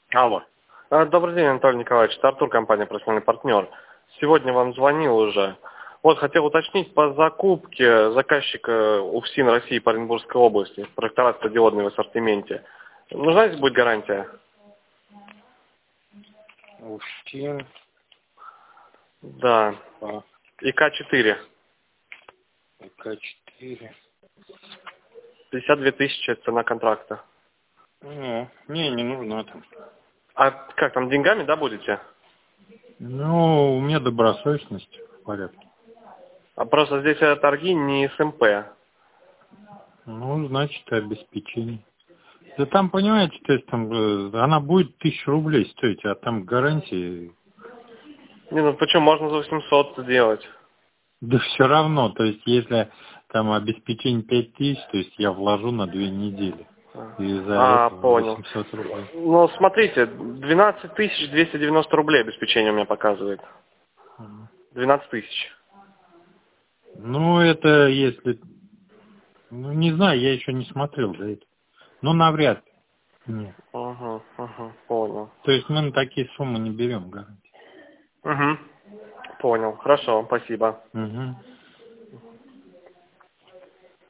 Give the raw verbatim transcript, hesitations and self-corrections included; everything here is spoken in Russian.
Алло. А, Добрый день, Анатолий Николаевич. Это Артур, компания «Профессиональный партнер». Сегодня вам звонил уже. Вот, хотел уточнить по закупке заказчика УФСИН России по Оренбургской области, проекторат стадиодный в ассортименте. Нужна здесь будет гарантия? УФСИН. Да. А, И К четыре. К четыре. пятьдесят две тысячи цена контракта. Не, не, не нужно там. А как там, деньгами, да, будете? Ну, у меня добросовестность в порядке. А просто здесь э, торги не с МП. Ну, значит, обеспечение. Да там, понимаете, то есть там, э, она будет тысячу рублей стоить, а там гарантии. Не, ну почему, можно за восемьсот сделать. Да все равно, то есть если там обеспечение пять тысяч, то есть я вложу на две недели. И за А, это понял. восемьсот рублей. Ну, смотрите, двенадцать тысяч двести девяносто рублей обеспечение у меня показывает. Мгм. двенадцать тысяч. Ну, это если... Ну, не знаю, я еще не смотрел за это. Ну, навряд ли. Нет. Угу, угу, понял. То есть мы на такие суммы не берем гарантии. Угу, понял. Хорошо, спасибо. Угу.